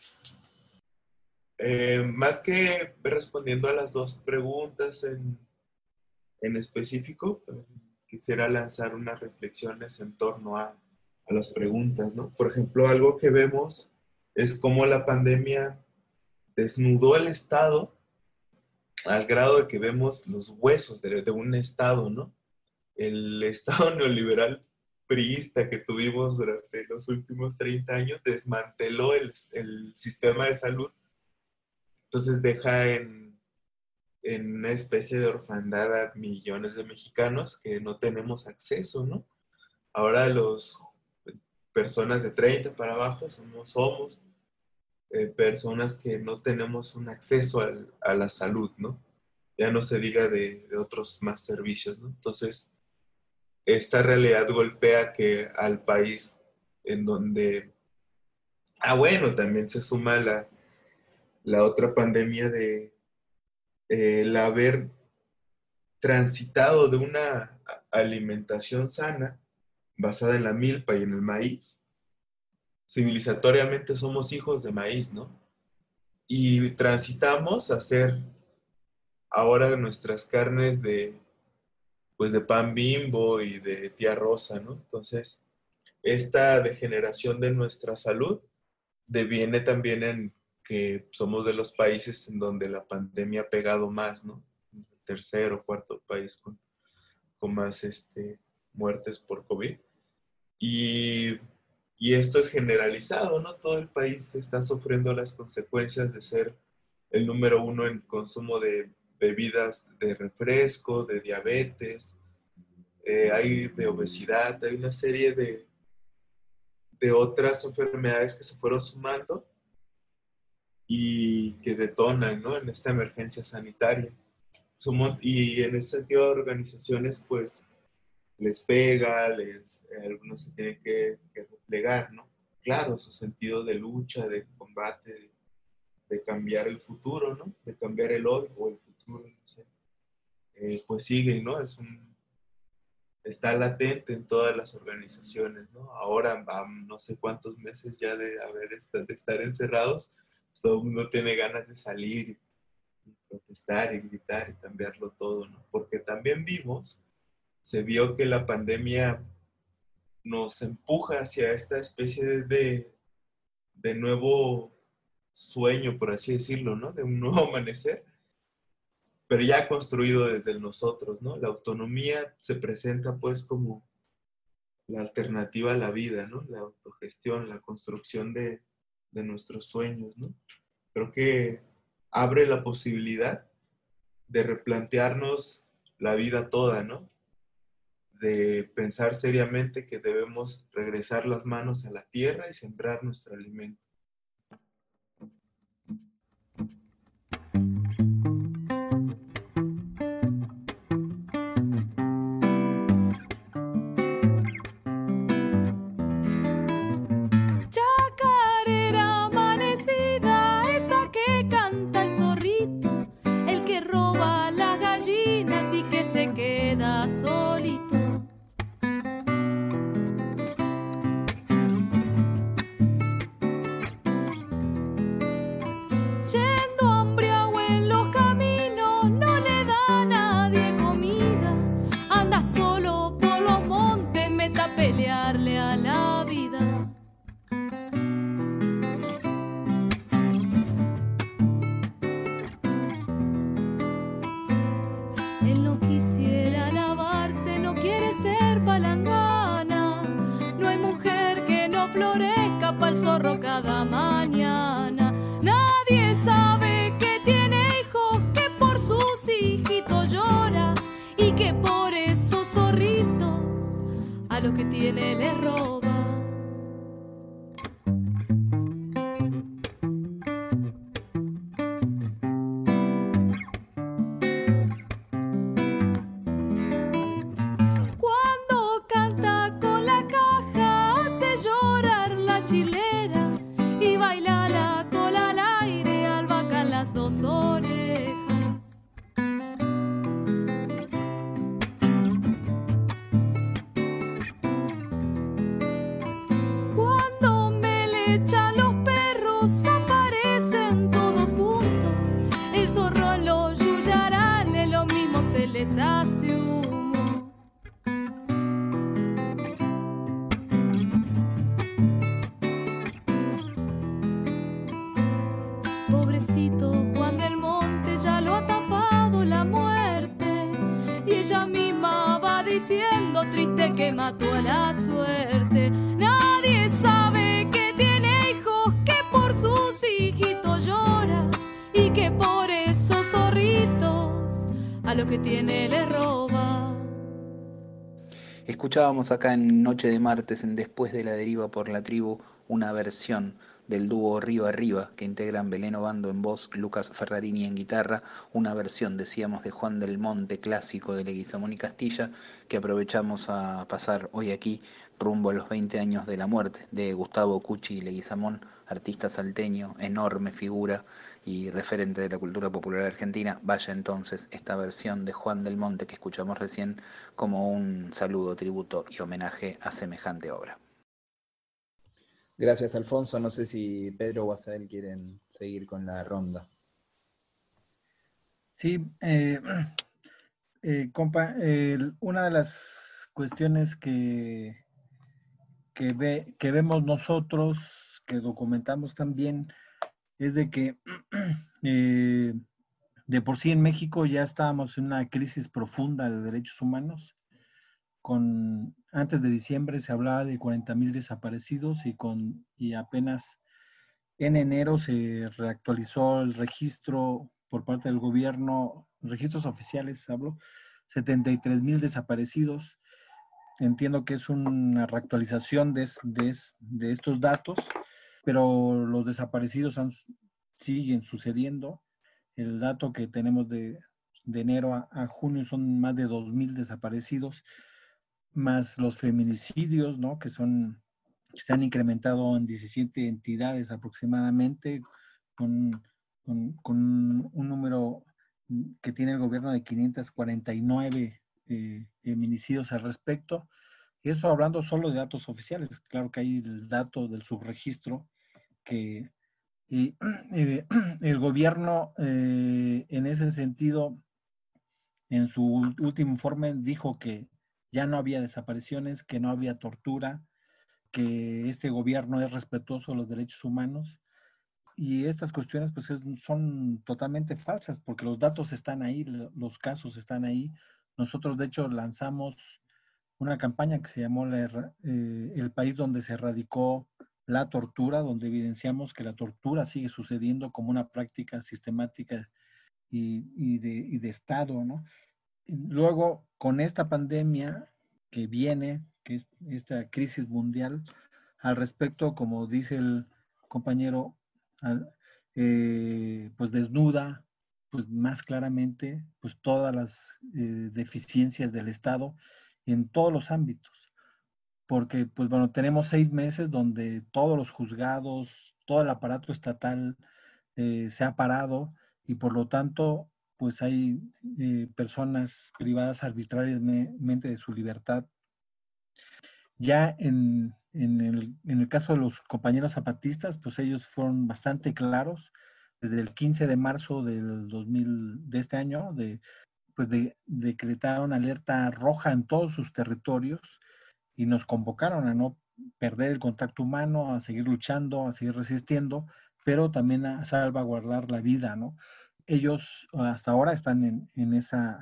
Eh, más que respondiendo a las dos preguntas en, en específico, eh, quisiera lanzar unas reflexiones en torno a, a las preguntas, ¿no? Por ejemplo, algo que vemos es cómo la pandemia desnudó el Estado al grado de que vemos los huesos de, de un Estado, ¿no? El Estado neoliberal priista que tuvimos durante los últimos treinta años desmanteló el, el sistema de salud. Entonces deja en, en una especie de orfandad a millones de mexicanos que no tenemos acceso, ¿no? Ahora los personas de treinta para abajo somos, somos eh, personas que no tenemos un acceso al, a la salud, ¿no? Ya no se diga de, de otros más servicios, ¿no? Entonces, esta realidad golpea que al país en donde... Ah, bueno, también se suma la... la otra pandemia de eh, el haber transitado de una alimentación sana basada en la milpa y en el maíz. Civilizatoriamente somos hijos de maíz, ¿no? Y transitamos a hacer ahora nuestras carnes de, pues de pan Bimbo y de tía Rosa, ¿no? Entonces, esta degeneración de nuestra salud deviene también en que somos de los países en donde la pandemia ha pegado más, ¿no? El tercer o cuarto país con, con más este, muertes por COVID. Y, y esto es generalizado, ¿no? Todo el país está sufriendo las consecuencias de ser el número uno en consumo de bebidas de refresco, de diabetes, eh, hay de obesidad, hay una serie de, de otras enfermedades que se fueron sumando y que detonan, ¿no? En esta emergencia sanitaria. Somos, y en ese sentido, organizaciones, pues, les pega, les, eh, algunos se tienen que, que replegar, ¿no? Claro, su sentido de lucha, de combate, de, de cambiar el futuro, ¿no? De cambiar el hoy o el futuro, no sé. Eh, pues sigue, ¿no? Es un, está latente en todas las organizaciones, ¿no? Ahora, um, no sé cuántos meses ya de, haber, de estar encerrados, todo el mundo tiene ganas de salir y protestar y gritar y cambiarlo todo, ¿no? Porque también vimos, se vio que la pandemia nos empuja hacia esta especie de, de nuevo sueño, por así decirlo, ¿no? De un nuevo amanecer, pero ya construido desde nosotros, ¿no? La autonomía se presenta pues como la alternativa a la vida, ¿no? La autogestión, la construcción de de nuestros sueños, ¿no? Creo que abre la posibilidad de replantearnos la vida toda, ¿no? De pensar seriamente que debemos regresar las manos a la tierra y sembrar nuestro alimento. Él no quisiera lavarse, no quiere ser palangana. No hay mujer que no florezca pa'l zorro cada mañana. Nadie sabe que tiene hijos, que por sus hijitos llora y que por esos zorritos a los que tiene les roba. Cuando canta con la caja hace llorar la chilera y baila la cola al aire, albahaca en las dos orejas. Cuando me le echan los perros aparecen todos juntos. El zorro en los yuyarales lo mismo se les hace humo. Pobrecito Juan del Monte, ya lo ha tapado la muerte. Y ella misma va diciendo triste que mató a la suerte. Nadie sabe que tiene hijos, que por sus hijitos llora y que por esos zorritos a los que tiene les roba. Escuchábamos acá en Noche de Martes, en Después de la Deriva por la Tribu, una versión del dúo Río Arriba, que integran Belén Obando en voz, Lucas Ferrarini en guitarra, una versión, decíamos, de Juan del Monte, clásico de Leguizamón y Castilla, que aprovechamos a pasar hoy aquí, rumbo a los veinte años de la muerte de Gustavo Cuchi Leguizamón, artista salteño, enorme figura y referente de la cultura popular argentina. Vaya entonces esta versión de Juan del Monte que escuchamos recién como un saludo, tributo y homenaje a semejante obra. Gracias, Alfonso. No sé si Pedro o Azael quieren seguir con la ronda. Sí, eh, eh, compa, eh, una de las cuestiones que, que, ve, que vemos nosotros, que documentamos también, es de que eh, de por sí en México ya estábamos en una crisis profunda de derechos humanos. Con, antes de diciembre se hablaba de cuarenta mil desaparecidos y, con, y apenas en enero se reactualizó el registro por parte del gobierno, registros oficiales, hablo, setenta y tres mil desaparecidos. Entiendo que es una reactualización de, de, de estos datos, pero los desaparecidos han, siguen sucediendo. El dato que tenemos de, de enero a, a junio son más de dos mil desaparecidos, más los feminicidios, ¿no? Que son, que se han incrementado en diecisiete entidades aproximadamente, con, con, con un número que tiene el gobierno de quinientos cuarenta y nueve eh, feminicidios al respecto. Eso hablando solo de datos oficiales. Claro que hay el dato del subregistro que y, eh, el gobierno eh, en ese sentido, en su último informe dijo que ya no había desapariciones, que no había tortura, que este gobierno es respetuoso de los derechos humanos. Y estas cuestiones pues es, son totalmente falsas, porque los datos están ahí, los casos están ahí. Nosotros de hecho lanzamos una campaña que se llamó la, eh, El país donde se erradicó la tortura, donde evidenciamos que la tortura sigue sucediendo como una práctica sistemática y, y, de, y de Estado, ¿no? Luego, con esta pandemia que viene, que es esta crisis mundial, al respecto, como dice el compañero, eh, pues desnuda pues más claramente pues todas las eh, deficiencias del Estado en todos los ámbitos. Porque, pues bueno, tenemos seis meses donde todos los juzgados, todo el aparato estatal eh, se ha parado y por lo tanto pues hay eh, personas privadas arbitrariamente de su libertad. Ya en, en, el, en el caso de los compañeros zapatistas, pues ellos fueron bastante claros desde el quince de marzo del dos mil, de este año, de, pues de, decretaron alerta roja en todos sus territorios y nos convocaron a no perder el contacto humano, a seguir luchando, a seguir resistiendo, pero también a salvaguardar la vida, ¿no? Ellos hasta ahora están en, en, esa,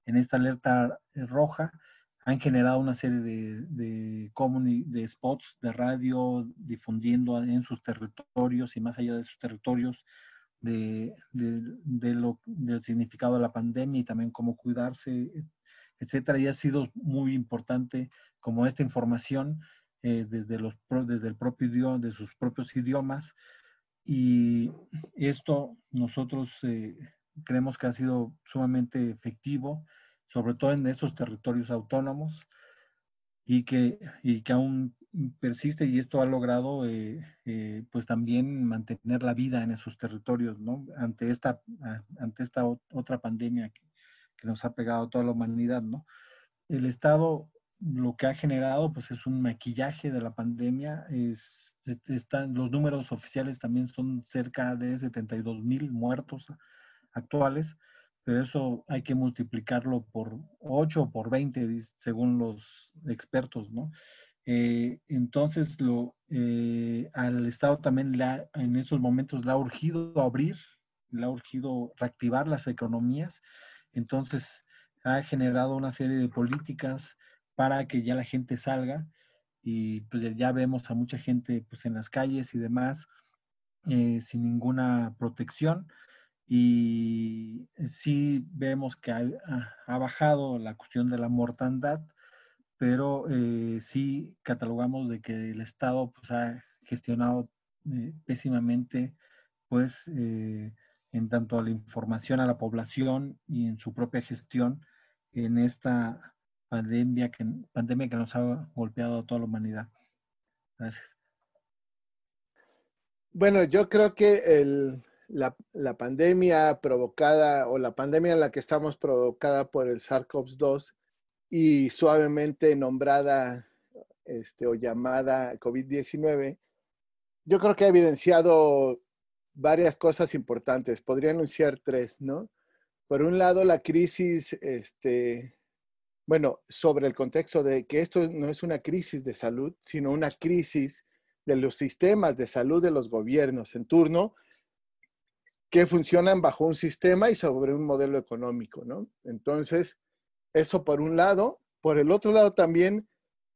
en esta alerta roja, han generado una serie de, de, comuni- de spots de radio difundiendo en sus territorios y más allá de sus territorios de, de, de lo, del significado de la pandemia y también cómo cuidarse, etcétera. Y ha sido muy importante como esta información eh, desde, los, desde el propio idioma, de sus propios idiomas. Y esto nosotros eh, creemos que ha sido sumamente efectivo, sobre todo en estos territorios autónomos, y que, y que aún persiste, y esto ha logrado eh, eh, pues también mantener la vida en esos territorios, ¿no? Ante esta, ante esta otra pandemia que, que nos ha pegado a toda la humanidad, ¿no? El Estado lo que ha generado pues es un maquillaje de la pandemia, es, están, los números oficiales también son cerca de setenta y dos mil muertos actuales, pero eso hay que multiplicarlo por ocho o por veinte, según los expertos, ¿no? Eh, entonces, lo, eh, al Estado también le ha, en estos momentos le ha urgido abrir, le ha urgido reactivar las economías, entonces ha generado una serie de políticas para que ya la gente salga, y pues ya vemos a mucha gente pues en las calles y demás, eh, sin ninguna protección. Y sí vemos que ha, ha bajado la cuestión de la mortandad, pero eh, sí catalogamos de que el Estado pues, ha gestionado eh, pésimamente, pues, eh, en tanto a la información a la población y en su propia gestión en esta pandemia que, pandemia que nos ha golpeado a toda la humanidad. Gracias. Bueno, yo creo que el, la, la pandemia provocada, o la pandemia en la que estamos provocada por el SARS-CoV dos y suavemente nombrada este, o llamada COVID diecinueve, yo creo que ha evidenciado varias cosas importantes. Podría anunciar tres, ¿no? Por un lado, la crisis, este, bueno, sobre el contexto de que esto no es una crisis de salud, sino una crisis de los sistemas de salud de los gobiernos en turno que funcionan bajo un sistema y sobre un modelo económico, ¿no? Entonces, eso por un lado. Por el otro lado también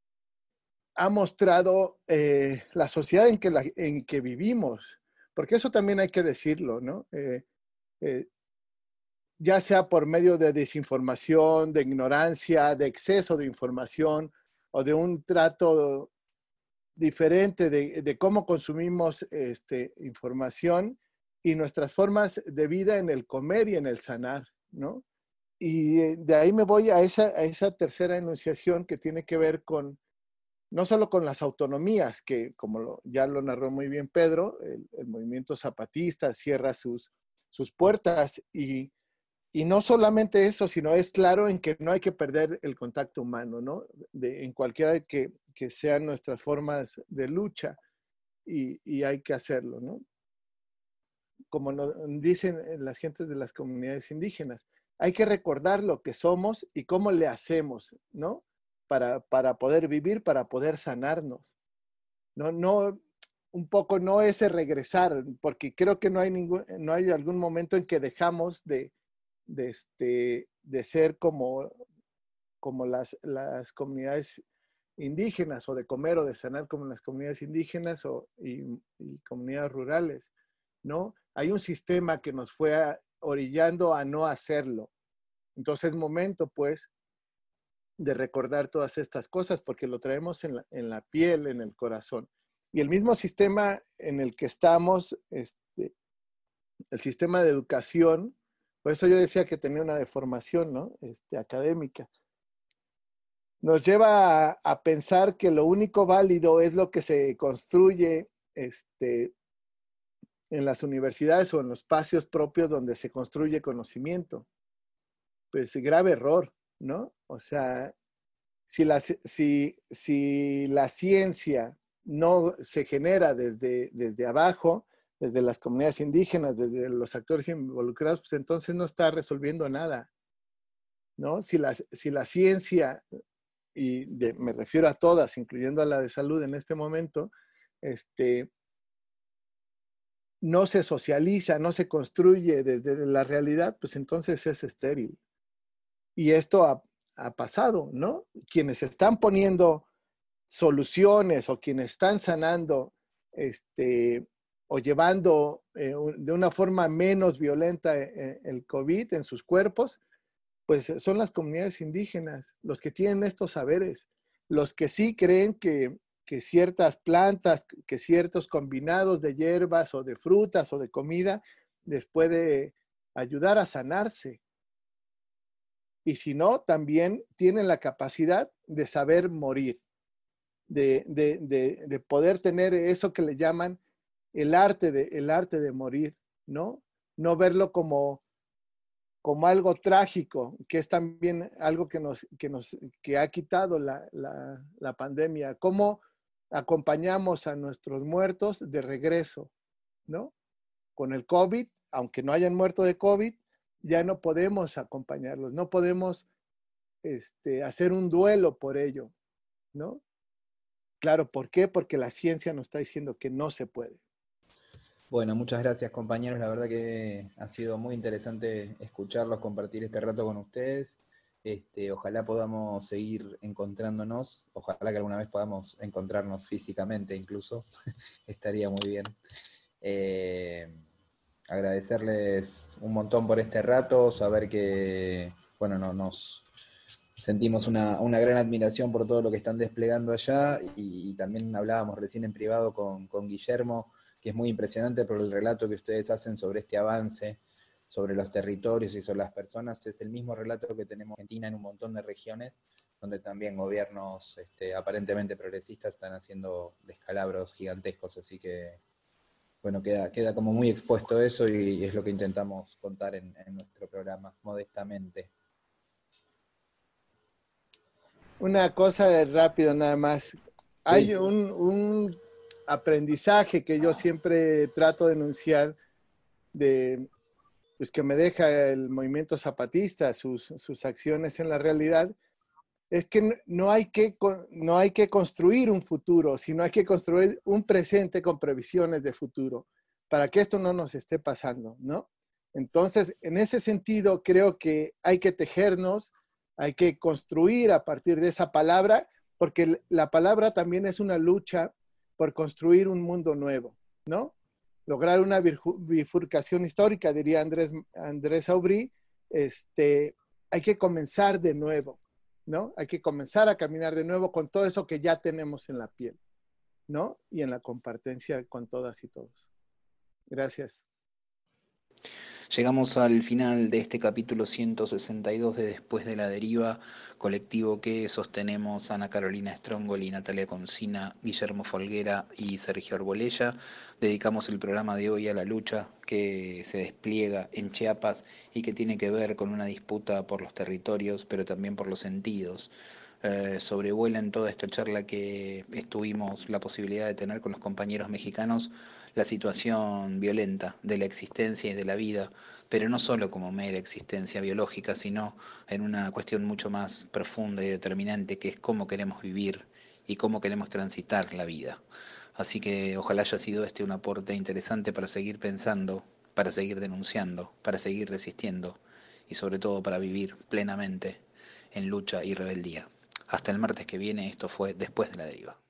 ha mostrado eh, la sociedad en que, la, en que vivimos, porque eso también hay que decirlo, ¿no? Eh, eh, ya sea por medio de desinformación, de ignorancia, de exceso de información o de un trato diferente de, de cómo consumimos este, información y nuestras formas de vida en el comer y en el sanar, ¿no? Y de ahí me voy a esa, a esa tercera enunciación que tiene que ver con, no solo con las autonomías, que como lo, ya lo narró muy bien Pedro, el, el movimiento zapatista cierra sus, sus puertas y, y no solamente eso, sino es claro en que no hay que perder el contacto humano, ¿no? De, en cualquiera que, que sean nuestras formas de lucha y, y hay que hacerlo, ¿no? Como nos dicen las gentes de las comunidades indígenas, hay que recordar lo que somos y cómo le hacemos, ¿no? Para, para poder vivir, para poder sanarnos. No, no, un poco no ese regresar, porque creo que no hay, ningún, no hay algún momento en que dejamos de, de, este, de ser como, como las, las comunidades indígenas, o de comer o de sanar como las comunidades indígenas o, y, y comunidades rurales, ¿no? Hay un sistema que nos fue orillando a no hacerlo. Entonces es momento, pues, de recordar todas estas cosas porque lo traemos en la, en la piel, en el corazón. Y el mismo sistema en el que estamos, este, el sistema de educación, por eso yo decía que tenía una deformación, ¿no? Este, académica. Nos lleva a, a pensar que lo único válido es lo que se construye este, en las universidades o en los espacios propios donde se construye conocimiento. Pues grave error, ¿no? O sea, si la, si, si la ciencia no se genera desde, desde abajo, desde las comunidades indígenas, desde los actores involucrados, pues entonces no está resolviendo nada, ¿no? Si la, si la ciencia, y de, me refiero a todas, incluyendo a la de salud en este momento, este, no se socializa, no se construye desde la realidad, pues entonces es estéril. y esto ha, ha pasado, ¿no? Quienes están poniendo soluciones o quienes están sanando este, o llevando eh, de una forma menos violenta eh, el COVID en sus cuerpos, pues son las comunidades indígenas, los que tienen estos saberes, los que sí creen que, que ciertas plantas, que ciertos combinados de hierbas o de frutas o de comida les puede ayudar a sanarse. Y si no, también tienen la capacidad de saber morir, de, de, de, de poder tener eso que le llaman el arte de, el arte de morir, ¿no? No verlo como, como algo trágico, que es también algo que, nos, que, nos, que ha quitado la, la, la pandemia. Cómo acompañamos a nuestros muertos de regreso, ¿no? Con el COVID, aunque no hayan muerto de COVID, ya no podemos acompañarlos, no podemos este, hacer un duelo por ello, ¿no? Claro, ¿por qué? Porque la ciencia nos está diciendo que no se puede. Bueno, muchas gracias compañeros, la verdad que ha sido muy interesante escucharlos, compartir este rato con ustedes. Este, ojalá podamos seguir encontrándonos, ojalá que alguna vez podamos encontrarnos físicamente incluso, estaría muy bien. Eh, agradecerles un montón por este rato, saber que, bueno, no, nos sentimos una, una gran admiración por todo lo que están desplegando allá, y, y también hablábamos recién en privado con, con Guillermo, que es muy impresionante por el relato que ustedes hacen sobre este avance, sobre los territorios y sobre las personas. Es el mismo relato que tenemos en Argentina en un montón de regiones, donde también gobiernos este, aparentemente progresistas están haciendo descalabros gigantescos, así que bueno, queda, queda como muy expuesto eso, y, y es lo que intentamos contar en, en nuestro programa, modestamente. Una cosa rápido nada más. Hay sí. un, un aprendizaje que yo siempre trato de enunciar, de, pues que me deja el movimiento zapatista, sus, sus acciones en la realidad, es que no hay que, no hay que construir un futuro, sino hay que construir un presente con previsiones de futuro, para que esto no nos esté pasando, ¿no? Entonces, en ese sentido, creo que hay que tejernos, hay que construir a partir de esa palabra, porque la palabra también es una lucha por construir un mundo nuevo, ¿no? Lograr una bifurcación histórica, diría Andrés, Andrés Aubry, este, hay que comenzar de nuevo, ¿no? Hay que comenzar a caminar de nuevo con todo eso que ya tenemos en la piel, ¿no? Y en la compartencia con todas y todos. Gracias. Llegamos al final de este capítulo ciento sesenta y dos de Después de la Deriva, colectivo que sostenemos Ana Carolina Strongoli, Natalia Concina, Guillermo Folguera y Sergio Arbolella. Dedicamos el programa de hoy a la lucha que se despliega en Chiapas y que tiene que ver con una disputa por los territorios, pero también por los sentidos. Eh, sobrevuela en toda esta charla que estuvimos la posibilidad de tener con los compañeros mexicanos la situación violenta de la existencia y de la vida, pero no solo como mera existencia biológica, sino en una cuestión mucho más profunda y determinante, que es cómo queremos vivir y cómo queremos transitar la vida. Así que ojalá haya sido este un aporte interesante para seguir pensando, para seguir denunciando, para seguir resistiendo y sobre todo para vivir plenamente en lucha y rebeldía. Hasta el martes que viene, esto fue Después de la Deriva.